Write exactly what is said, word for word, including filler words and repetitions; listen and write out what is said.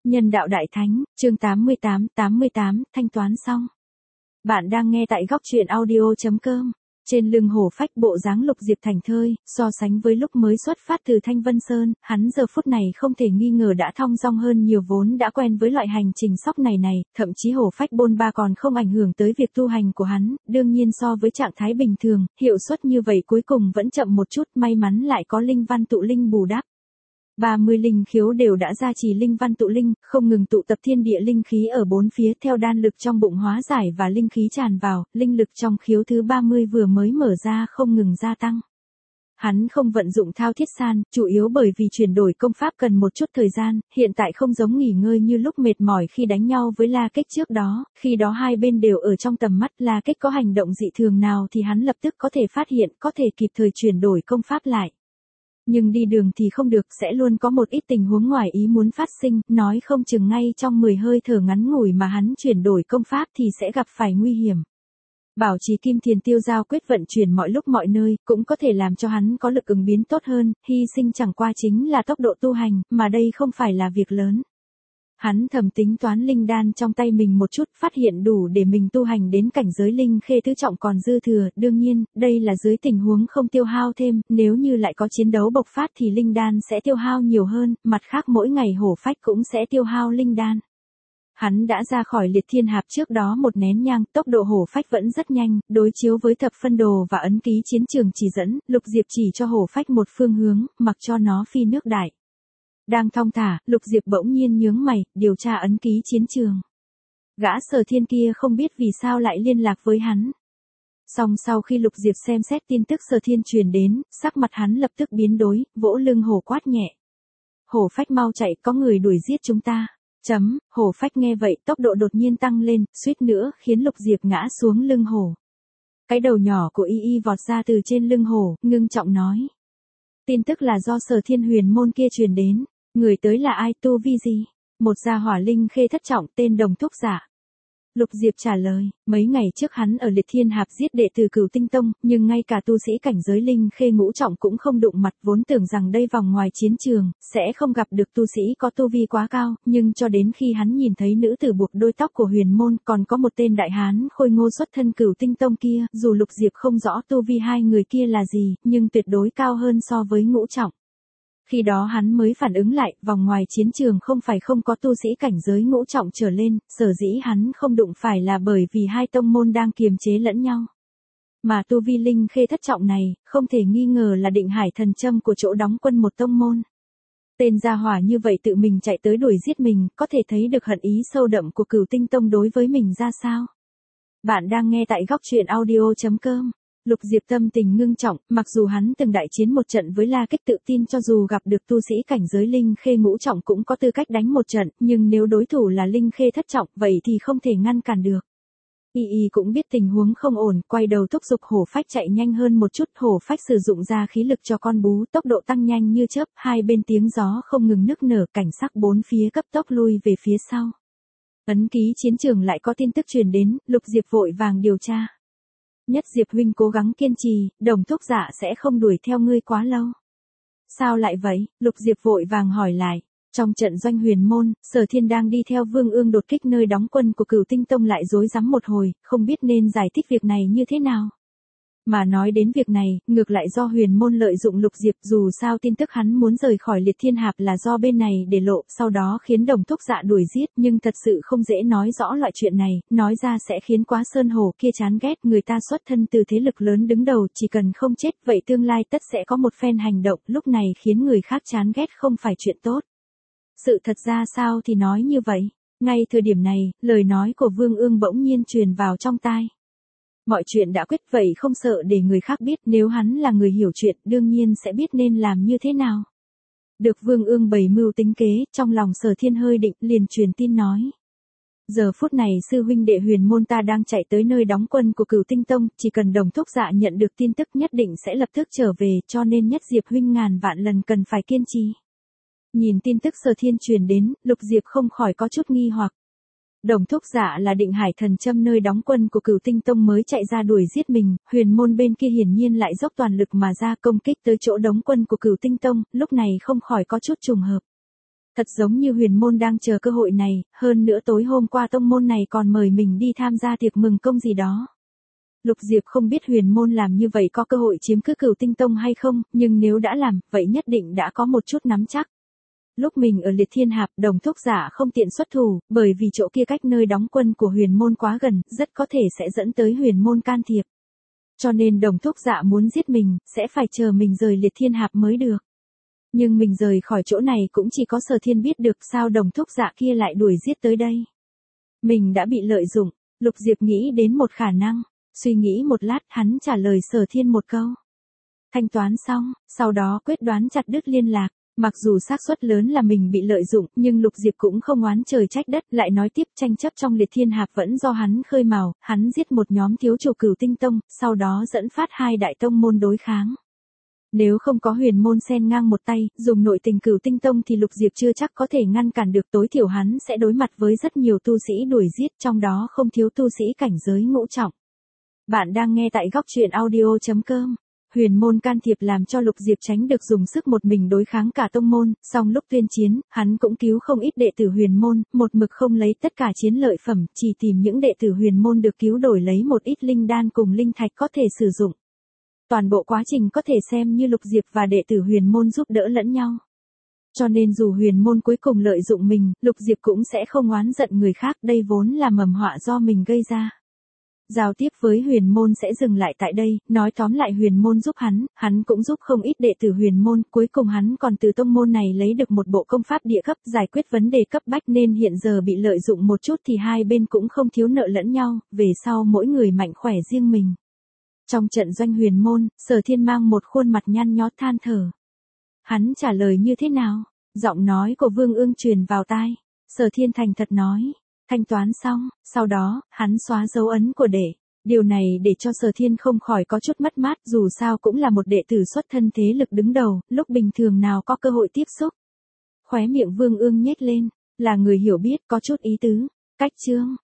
Nhân đạo đại thánh, chương tám mươi tám, tám mươi tám, thanh toán xong. Bạn đang nghe tại góc truyện audio chấm com. Trên lưng hổ phách bộ dáng Lục Diệp thảnh thơi, so sánh với lúc mới xuất phát từ Thanh Vân Sơn, hắn giờ phút này không thể nghi ngờ đã thong dong hơn nhiều, vốn đã quen với loại hành trình sóc này này, thậm chí hổ phách bôn ba còn không ảnh hưởng tới việc tu hành của hắn, đương nhiên so với trạng thái bình thường, hiệu suất như vậy cuối cùng vẫn chậm một chút, may mắn lại có linh văn tụ linh bù đắp. ba mươi linh khiếu đều đã gia trì linh văn tụ linh, không ngừng tụ tập thiên địa linh khí ở bốn phía theo đan lực trong bụng hóa giải và linh khí tràn vào, linh lực trong khiếu thứ ba mươi vừa mới mở ra không ngừng gia tăng. Hắn không vận dụng thao thiết san, chủ yếu bởi vì chuyển đổi công pháp cần một chút thời gian, hiện tại không giống nghỉ ngơi như lúc mệt mỏi khi đánh nhau với La Kích trước đó, khi đó hai bên đều ở trong tầm mắt, La Kích có hành động dị thường nào thì hắn lập tức có thể phát hiện, có thể kịp thời chuyển đổi công pháp lại. Nhưng đi đường thì không được, sẽ luôn có một ít tình huống ngoài ý muốn phát sinh, nói không chừng ngay trong mười hơi thở ngắn ngủi mà hắn chuyển đổi công pháp thì sẽ gặp phải nguy hiểm. Bảo trì kim thiền tiêu giao quyết vận chuyển mọi lúc mọi nơi, cũng có thể làm cho hắn có lực ứng biến tốt hơn, hy sinh chẳng qua chính là tốc độ tu hành, mà đây không phải là việc lớn. Hắn thầm tính toán linh đan trong tay mình một chút, phát hiện đủ để mình tu hành đến cảnh giới linh khê tứ trọng còn dư thừa, đương nhiên, đây là dưới tình huống không tiêu hao thêm, nếu như lại có chiến đấu bộc phát thì linh đan sẽ tiêu hao nhiều hơn, mặt khác mỗi ngày hổ phách cũng sẽ tiêu hao linh đan. Hắn đã ra khỏi liệt thiên hạp trước đó một nén nhang, tốc độ hổ phách vẫn rất nhanh, đối chiếu với thập phân đồ và ấn ký chiến trường chỉ dẫn, Lục Diệp chỉ cho hổ phách một phương hướng, mặc cho nó phi nước đại. Đang thong thả, Lục Diệp bỗng nhiên nhướng mày, điều tra ấn ký chiến trường. Gã Sở Thiên kia không biết vì sao lại liên lạc với hắn. Song sau khi Lục Diệp xem xét tin tức Sở Thiên truyền đến, sắc mặt hắn lập tức biến đổi, vỗ lưng hổ quát nhẹ. Hổ phách mau chạy, có người đuổi giết chúng ta. Chấm, hổ phách nghe vậy, tốc độ đột nhiên tăng lên, suýt nữa khiến Lục Diệp ngã xuống lưng hổ. Cái đầu nhỏ của Y Y vọt ra từ trên lưng hổ, ngưng trọng nói. Tin tức là do Sở Thiên huyền môn kia truyền đến. Người tới là ai, tu vi gì? Một gia hỏa linh khê thất trọng tên Đồng Thúc Giả. Lục Diệp trả lời, mấy ngày trước hắn ở liệt thiên hạp giết đệ tử Cửu Tinh Tông, nhưng ngay cả tu sĩ cảnh giới linh khê ngũ trọng cũng không đụng mặt, vốn tưởng rằng đây vòng ngoài chiến trường, sẽ không gặp được tu sĩ có tu vi quá cao, nhưng cho đến khi hắn nhìn thấy nữ tử buộc đôi tóc của huyền môn, còn có một tên đại hán khôi ngô xuất thân Cửu Tinh Tông kia, dù Lục Diệp không rõ tu vi hai người kia là gì, nhưng tuyệt đối cao hơn so với ngũ trọng. Khi đó hắn mới phản ứng lại, vòng ngoài chiến trường không phải không có tu sĩ cảnh giới ngũ trọng trở lên, sở dĩ hắn không đụng phải là bởi vì hai tông môn đang kiềm chế lẫn nhau. Mà tu vi linh khê thất trọng này, không thể nghi ngờ là định hải thần châm của chỗ đóng quân một tông môn. Tên gia hỏa như vậy tự mình chạy tới đuổi giết mình, có thể thấy được hận ý sâu đậm của Cửu Tinh Tông đối với mình ra sao. Bạn đang nghe tại góc truyện audio chấm com. Lục Diệp tâm tình ngưng trọng, mặc dù hắn từng đại chiến một trận với La Kích, tự tin cho dù gặp được tu sĩ cảnh giới linh khê ngũ trọng cũng có tư cách đánh một trận, nhưng nếu đối thủ là linh khê thất trọng, vậy thì không thể ngăn cản được. Y Y cũng biết tình huống không ổn, quay đầu thúc giục hổ phách chạy nhanh hơn một chút, hổ phách sử dụng ra khí lực cho con bú, tốc độ tăng nhanh như chớp, hai bên tiếng gió không ngừng nức nở, cảnh sắc bốn phía cấp tốc lui về phía sau. Ấn ký chiến trường lại có tin tức truyền đến, Lục Diệp vội vàng điều tra. Nhất Diệp huynh cố gắng kiên trì, Đồng Thúc Giả sẽ không đuổi theo ngươi quá lâu. Sao lại vậy? Lục Diệp vội vàng hỏi lại. Trong trận doanh huyền môn, Sở Thiên đang đi theo Vương Ương đột kích nơi đóng quân của Cửu Tinh Tông lại rối rắm một hồi, không biết nên giải thích việc này như thế nào. Mà nói đến việc này, ngược lại do huyền môn lợi dụng Lục Diệp, dù sao tin tức hắn muốn rời khỏi liệt thiên hạp là do bên này để lộ, sau đó khiến Đồng Thúc Dạ đuổi giết, nhưng thật sự không dễ nói rõ loại chuyện này, nói ra sẽ khiến Quá Sơn Hồ kia chán ghét, người ta xuất thân từ thế lực lớn đứng đầu, chỉ cần không chết, vậy tương lai tất sẽ có một phen hành động, lúc này khiến người khác chán ghét không phải chuyện tốt. Sự thật ra sao thì nói như vậy, ngay thời điểm này, lời nói của Vương Ương bỗng nhiên truyền vào trong tai. Mọi chuyện đã quyết vậy không sợ để người khác biết, nếu hắn là người hiểu chuyện đương nhiên sẽ biết nên làm như thế nào. Được Vương Ương bày mưu tính kế, trong lòng Sở Thiên hơi định, liền truyền tin nói. Giờ phút này sư huynh đệ huyền môn ta đang chạy tới nơi đóng quân của Cửu Tinh Tông, chỉ cần Đồng Thúc Dạ nhận được tin tức nhất định sẽ lập tức trở về, cho nên Nhất Diệp huynh ngàn vạn lần cần phải kiên trì. Nhìn tin tức Sở Thiên truyền đến, Lục Diệp không khỏi có chút nghi hoặc. Đồng Thúc Dạ là định hải thần châm nơi đóng quân của Cửu Tinh Tông mới chạy ra đuổi giết mình, huyền môn bên kia hiển nhiên lại dốc toàn lực mà ra công kích tới chỗ đóng quân của Cửu Tinh Tông, lúc này không khỏi có chút trùng hợp. Thật giống như huyền môn đang chờ cơ hội này, hơn nữa tối hôm qua tông môn này còn mời mình đi tham gia tiệc mừng công gì đó. Lục Diệp không biết huyền môn làm như vậy có cơ hội chiếm cứ Cửu Tinh Tông hay không, nhưng nếu đã làm, vậy nhất định đã có một chút nắm chắc. Lúc mình ở Liệt Thiên Hạp, Đồng Thúc Giả không tiện xuất thủ, bởi vì chỗ kia cách nơi đóng quân của huyền môn quá gần, rất có thể sẽ dẫn tới huyền môn can thiệp. Cho nên Đồng Thúc Giả muốn giết mình, sẽ phải chờ mình rời Liệt Thiên Hạp mới được. Nhưng mình rời khỏi chỗ này cũng chỉ có Sở Thiên biết được sao Đồng Thúc Giả kia lại đuổi giết tới đây. Mình đã bị lợi dụng, Lục Diệp nghĩ đến một khả năng, suy nghĩ một lát hắn trả lời Sở Thiên một câu. Thanh toán xong, sau đó quyết đoán chặt đứt liên lạc. Mặc dù xác suất lớn là mình bị lợi dụng, nhưng Lục Diệp cũng không oán trời trách đất, lại nói tiếp tranh chấp trong Liệt Thiên Hạp vẫn do hắn khơi mào, hắn giết một nhóm thiếu chủ Cửu Tinh Tông, sau đó dẫn phát hai đại tông môn đối kháng. Nếu không có huyền môn xen ngang một tay, dùng nội tình Cửu Tinh Tông thì Lục Diệp chưa chắc có thể ngăn cản được, tối thiểu hắn sẽ đối mặt với rất nhiều tu sĩ đuổi giết, trong đó không thiếu tu sĩ cảnh giới ngũ trọng. Bạn đang nghe tại góc truyện audio chấm com. Huyền môn can thiệp làm cho Lục Diệp tránh được dùng sức một mình đối kháng cả tông môn, song lúc tuyên chiến, hắn cũng cứu không ít đệ tử huyền môn, một mực không lấy tất cả chiến lợi phẩm, chỉ tìm những đệ tử huyền môn được cứu đổi lấy một ít linh đan cùng linh thạch có thể sử dụng. Toàn bộ quá trình có thể xem như Lục Diệp và đệ tử huyền môn giúp đỡ lẫn nhau. Cho nên dù huyền môn cuối cùng lợi dụng mình, Lục Diệp cũng sẽ không oán giận người khác, đây vốn là mầm họa do mình gây ra. Giao tiếp với huyền môn sẽ dừng lại tại đây, nói tóm lại huyền môn giúp hắn, hắn cũng giúp không ít đệ tử huyền môn, cuối cùng hắn còn từ tông môn này lấy được một bộ công pháp địa cấp giải quyết vấn đề cấp bách nên hiện giờ bị lợi dụng một chút thì hai bên cũng không thiếu nợ lẫn nhau, về sau mỗi người mạnh khỏe riêng mình. Trong trận doanh huyền môn, Sở Thiên mang một khuôn mặt nhăn nhó than thở. Hắn trả lời như thế nào? Giọng nói của Vương Ương truyền vào tai. Sở Thiên thành thật nói. Thanh toán xong, sau đó, hắn xóa dấu ấn của đệ. Điều này để cho Sở Thiên không khỏi có chút mất mát, dù sao cũng là một đệ tử xuất thân thế lực đứng đầu, lúc bình thường nào có cơ hội tiếp xúc. Khóe miệng Vương Ương nhếch lên, là người hiểu biết có chút ý tứ. Cách chương,